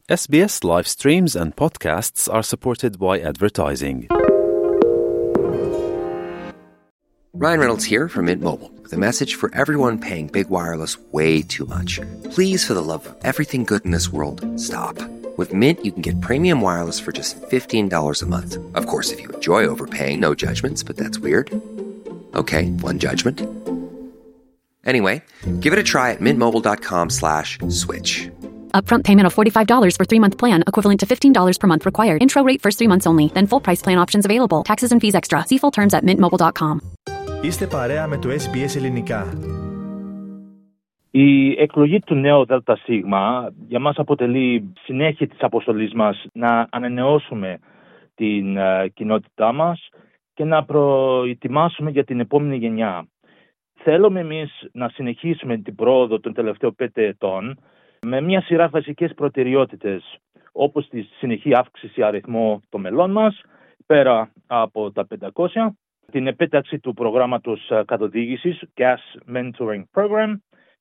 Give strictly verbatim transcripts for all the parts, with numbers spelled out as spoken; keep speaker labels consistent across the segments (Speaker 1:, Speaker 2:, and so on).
Speaker 1: S B S live streams and podcasts are supported by advertising.
Speaker 2: Ryan Reynolds here from Mint Mobile with a message for everyone paying big wireless way too much. Please, for the love of everything good in this world, stop. With Mint, you can get premium wireless for just fifteen dollars a month. Of course, if you enjoy overpaying, no judgments, but that's weird. Okay, one judgment. Anyway, give it a try at mintmobile.com slash switch.
Speaker 3: Upfront payment of forty-five dollars for three-month plan, equivalent to fifteen dollars per month required. Intro rate first three months only, then full price plan options available. Taxes and fees extra. See full terms at mint mobile dot com.
Speaker 4: Είστε παρέα με το ες μπι ες Ελληνικά.
Speaker 5: Η εκλογή του νέου ΔΣ για μας αποτελεί συνέχεια της αποστολής μας να ανανεώσουμε την uh, κοινότητά μας και να προετοιμάσουμε για την επόμενη γενιά. Θέλουμε εμείς να συνεχίσουμε την πρόοδο των τελευταίων πέντε ετών με μια σειρά βασικές προτεραιότητες, όπως τη συνεχή αύξηση αριθμό των μελών μας, πέρα από τα πεντακόσια, την επέταξη του προγράμματος καθοδήγησης Gas Mentoring Program,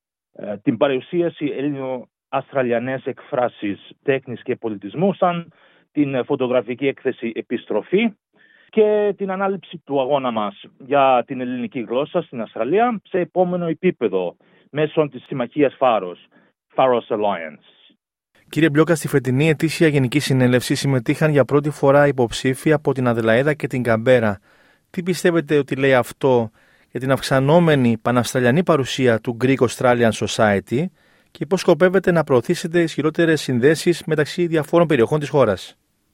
Speaker 5: την παρουσίαση ελληνο-αυστραλιανές εκφράσεις τέχνης και πολιτισμού, σαν την φωτογραφική έκθεση Επιστροφή και την ανάληψη του αγώνα μας για την ελληνική γλώσσα στην Αυστραλία σε επόμενο επίπεδο μέσω της συμμαχίας Φάρος, Faros Alliance.
Speaker 4: Κύριε Μπλόκα, στη φετινή ετήσια Γενική Συνέλευση συμμετείχαν για πρώτη φορά υποψήφοι από την Αδελαίδα και την Καμπέρα. Τι πιστεύετε ότι λέει αυτό για την αυξανόμενη παναυστραλιανή παρουσία του Greek Australian Society και πώς σκοπεύετε να προωθήσετε ισχυρότερες συνδέσεις μεταξύ διαφόρων περιοχών της χώρας?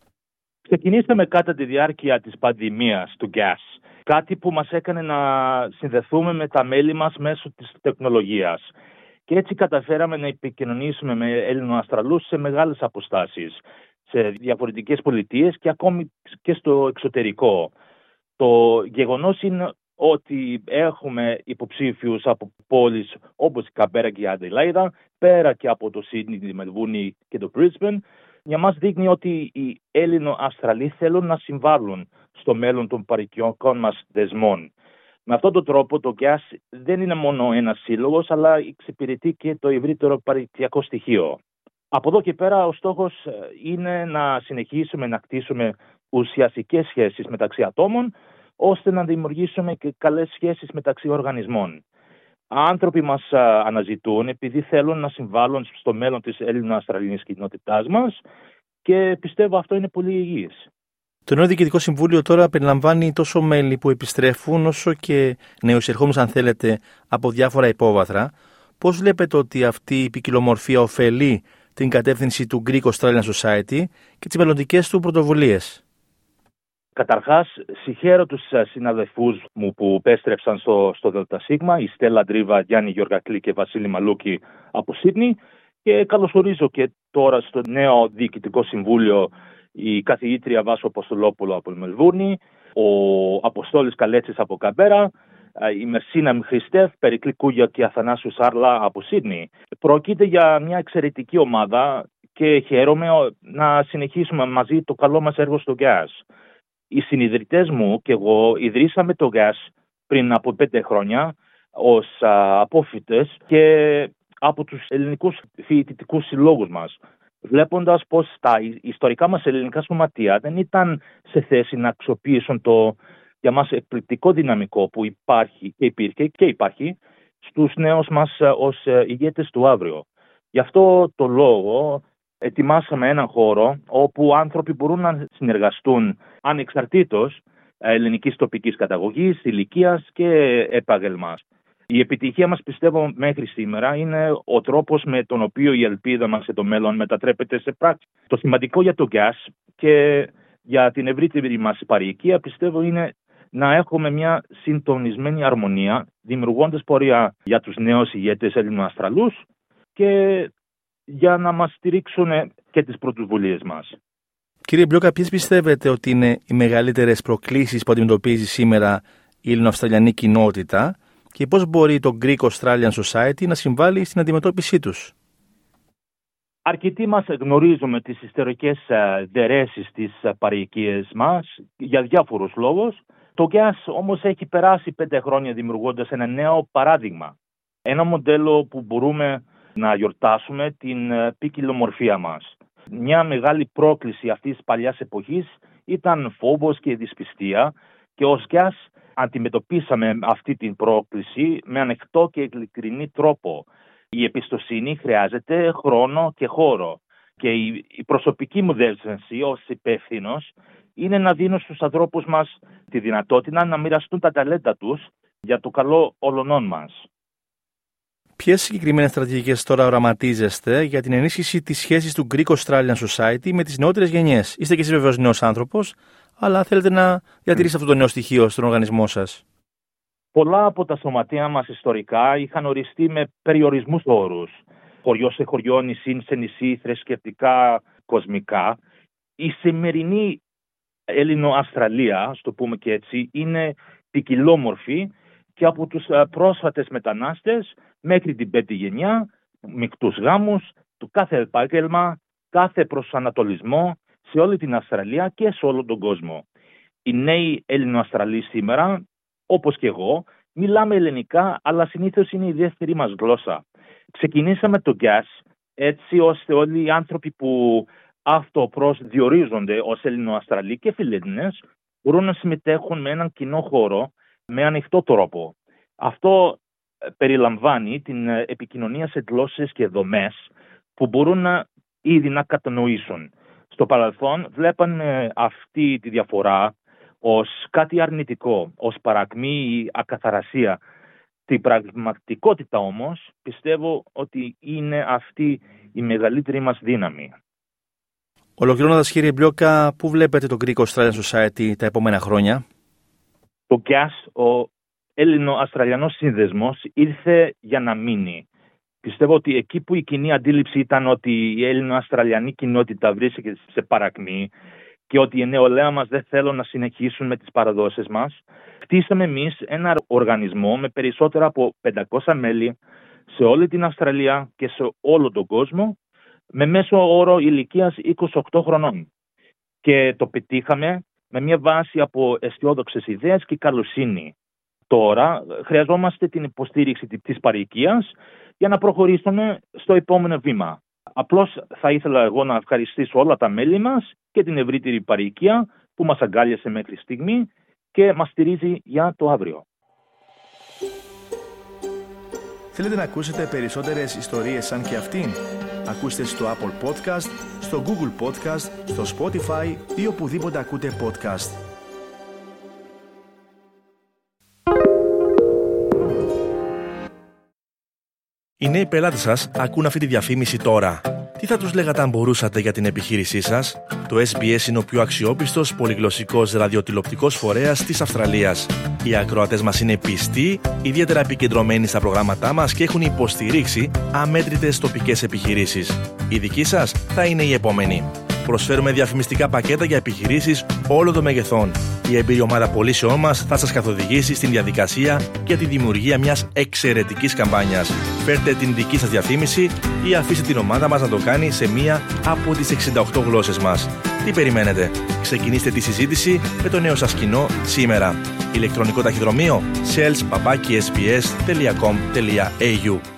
Speaker 5: Ξεκινήσαμε κατά τη διάρκεια της πανδημίας του gas, κάτι που μας έκανε να συνδεθούμε με τα μέλη μας μέσω της τεχνολογίας. Και έτσι καταφέραμε να επικοινωνήσουμε με Έλληνο-Αυστραλούς σε μεγάλες αποστάσεις, σε διαφορετικές πολιτείες και ακόμη και στο εξωτερικό. Το γεγονός είναι ότι έχουμε υποψήφιους από πόλεις όπως η Καμπέρα και η Αδελαίδα, πέρα και από το Σίδνεϊ, τη Μελβούρνη και το Μπρίσμπεν, για μας δείχνει ότι οι Έλληνο-Αυστραλοί θέλουν να συμβάλλουν στο μέλλον των παροικιακών μας δεσμών. Με αυτόν τον τρόπο το γκας δεν είναι μόνο ένας σύλλογος, αλλά εξυπηρετεί και το ευρύτερο παροικιακό στοιχείο. Από εδώ και πέρα ο στόχος είναι να συνεχίσουμε να κτίσουμε ουσιαστικές σχέσεις μεταξύ ατόμων, ώστε να δημιουργήσουμε και καλές σχέσεις μεταξύ οργανισμών. Άνθρωποι μας αναζητούν επειδή θέλουν να συμβάλλουν στο μέλλον της Έλληνο-Αυστραλιανής κοινότητάς μας και πιστεύω αυτό είναι πολύ υγιές.
Speaker 4: Το νέο Διοικητικό Συμβούλιο τώρα περιλαμβάνει τόσο μέλη που επιστρέφουν όσο και νεοεισερχόμενους, αν θέλετε, από διάφορα υπόβαθρα. Πώς βλέπετε ότι αυτή η ποικιλομορφία ωφελεί την κατεύθυνση του Greek Australian Society και τις μελλοντικές του πρωτοβουλίες?
Speaker 5: Καταρχάς, συγχαίρω τους συναδελφούς μου που επέστρεψαν στο, στο ΔΣ, η Στέλλα Ντρίβα, Γιάννη Γιωργακλή και Βασίλη Μαλούκη από Σίδνεϊ, και καλωσορίζω και τώρα στο νέο Διοικητικό Συμβούλιο η καθηγήτρια Βάσο Αποστολόπουλο από τη Μελβούρνη, ο Αποστόλης Καλέτσης από Καμπέρα, η Μερσίνα Χριστέφ, Περικλή Κούγια και Αθανάσιο Σάρλα από Σίδνεϊ. Πρόκειται για μια εξαιρετική ομάδα και χαίρομαι να συνεχίσουμε μαζί το καλό μας έργο στο γκας. Οι συνιδρυτές μου και εγώ ιδρύσαμε το γκας πριν από πέντε χρόνια ως απόφοιτες και από τους ελληνικούς φοιτητικούς συλλόγους μας, βλέποντας πως τα ιστορικά μας ελληνικά σωματεία δεν ήταν σε θέση να αξιοποιήσουν το για μας εκπληκτικό δυναμικό που υπάρχει και υπήρχε και υπάρχει στους νέους μας ως ηγέτες του αύριο. Γι' αυτό το λόγο ετοιμάσαμε έναν χώρο όπου άνθρωποι μπορούν να συνεργαστούν ανεξαρτήτως ελληνικής τοπικής καταγωγής, ηλικίας και επάγγελμας. Η επιτυχία μας, πιστεύω, μέχρι σήμερα είναι ο τρόπος με τον οποίο η ελπίδα μας σε το μέλλον μετατρέπεται σε πράξη. Το σημαντικό για το γκας και για την ευρύτερη μας παροικία, πιστεύω, είναι να έχουμε μια συντονισμένη αρμονία, δημιουργώντας πορεία για τους νέους ηγέτες Έλληνο-Αυστραλούς και για να μας στηρίξουν και τις πρωτοβουλίες μας.
Speaker 4: Κύριε Μπλόκα, ποιες πιστεύετε ότι είναι οι μεγαλύτερες προκλήσεις που αντιμετωπίζει σήμερα η Έλληνο-Αυστραλιανή κοινότητα και πώς μπορεί το Greek Australian Society να συμβάλλει στην αντιμετώπιση τους?
Speaker 5: Αρκετοί μας γνωρίζουμε τις ιστορικές δερέσεις της παροικίας μας για διάφορους λόγους. Το γκας όμως έχει περάσει πέντε χρόνια δημιουργώντας ένα νέο παράδειγμα. Ένα μοντέλο που μπορούμε να γιορτάσουμε την ποικιλομορφία μας. Μια μεγάλη πρόκληση αυτής της παλιάς εποχής ήταν φόβος και δυσπιστία και ως ΚΙΑΣ αντιμετωπίσαμε αυτή την πρόκληση με ανοιχτό και ειλικρινή τρόπο. Η εμπιστοσύνη χρειάζεται χρόνο και χώρο και η προσωπική μου δέσμευση ως υπεύθυνος είναι να δίνω στους ανθρώπους μας τη δυνατότητα να μοιραστούν τα ταλέντα τους για το καλό όλων μας.
Speaker 4: Ποιες συγκεκριμένες στρατηγικές τώρα οραματίζεστε για την ενίσχυση της σχέσης του Greek Australian Society με τις νεότερες γενιές? Είστε και εσείς βεβαίως νέος άνθρωπος, αλλά θέλετε να διατηρήσετε αυτό το νέο στοιχείο στον οργανισμό σας.
Speaker 5: Πολλά από τα σωματεία μας ιστορικά είχαν οριστεί με περιορισμούς όρους. Χωριό σε χωριό, νησί σε νησί, θρησκευτικά, κοσμικά. Η σημερινή Έλληνο-Αυστραλία, ας το πούμε και έτσι, είναι ποικιλόμορφη και από τους πρόσφατες μετανάστες μέχρι την πέμπτη γενιά, μεικτούς γάμους, του κάθε επάγγελμα, κάθε προσανατολισμό σε όλη την Αυστραλία και σε όλο τον κόσμο. Οι νέοι Έλληνο-Αυστραλοί σήμερα, όπως και εγώ, μιλάμε ελληνικά, αλλά συνήθως είναι η δεύτερη μας γλώσσα. Ξεκινήσαμε το ΚΙΑΣ έτσι ώστε όλοι οι άνθρωποι που αυτοπροσδιορίζονται ως Έλληνο-Αυστραλοί και Φιλέλληνες μπορούν να συμμετέχουν με έναν κοινό χώρο, με ανοιχτό τρόπο. Αυτό περιλαμβάνει την επικοινωνία σε γλώσσες και δομές που μπορούν να ήδη να κατανοήσουν. Στο παρελθόν βλέπαμε αυτή τη διαφορά ως κάτι αρνητικό, ως παρακμή ή ακαθαρασία. Την πραγματικότητα όμως πιστεύω ότι είναι αυτή η μεγαλύτερη μας δύναμη.
Speaker 4: Ολοκληρώνοντας, κύριε Μπλιόκα, πού βλέπετε το Greek Australian Society τα επόμενα χρόνια?
Speaker 5: Το ΚΙΑΣ, ο Έλληνο-Αυστραλιανός Σύνδεσμος, ήρθε για να μείνει. Πιστεύω ότι εκεί που η κοινή αντίληψη ήταν ότι η Έλληνο-Αυστραλιανή κοινότητα βρίσκεται σε παρακμή και ότι οι νεολαία μας δεν θέλουν να συνεχίσουν με τις παραδόσεις μας, χτίσαμε εμείς ένα οργανισμό με περισσότερα από πεντακόσια μέλη σε όλη την Αυστραλία και σε όλο τον κόσμο, με μέσο όρο ηλικίας είκοσι οκτώ χρονών. Και το πετύχαμε με μια βάση από αισιόδοξες ιδέες και καλοσύνη. Τώρα χρειαζόμαστε την υποστήριξη της παροικίας για να προχωρήσουμε στο επόμενο βήμα. Απλώς θα ήθελα εγώ να ευχαριστήσω όλα τα μέλη μας και την ευρύτερη παροικία που μας αγκάλιασε μέχρι στιγμή και μας στηρίζει για το αύριο.
Speaker 4: Θέλετε να ακούσετε περισσότερες ιστορίες σαν και αυτήν? Ακούστε στο Apple Podcast, στο Google Podcast, στο Spotify ή οπουδήποτε ακούτε podcast. Οι νέοι πελάτες σας ακούν αυτή τη διαφήμιση τώρα. Τι θα τους λέγατε αν μπορούσατε για την επιχείρησή σας? Το ες μπι ες είναι ο πιο αξιόπιστος πολυγλωσσικός ραδιοτηλεοπτικός φορέας της Αυστραλίας. Οι ακροατές μας είναι πιστοί, ιδιαίτερα επικεντρωμένοι στα προγράμματά μας και έχουν υποστηρίξει αμέτρητες τοπικές επιχειρήσεις. Η δική σας θα είναι η επόμενη. Προσφέρουμε διαφημιστικά πακέτα για επιχειρήσεις όλων των μεγεθών. Η εμπειρή ομάδα πωλήσεών μας θα σας καθοδηγήσει στην διαδικασία για τη δημιουργία μιας εξαιρετικής καμπάνιας. Φέρτε την δική σας διαφήμιση ή αφήστε την ομάδα μας να το κάνει σε μία από τις εξήντα οκτώ γλώσσες μας. Τι περιμένετε? Ξεκινήστε τη συζήτηση με το νέο σας κοινό σήμερα. Ηλεκτρονικό ταχυδρομείο sales παπάκι ες μπι ες τελεία κομ τελεία έι γιου.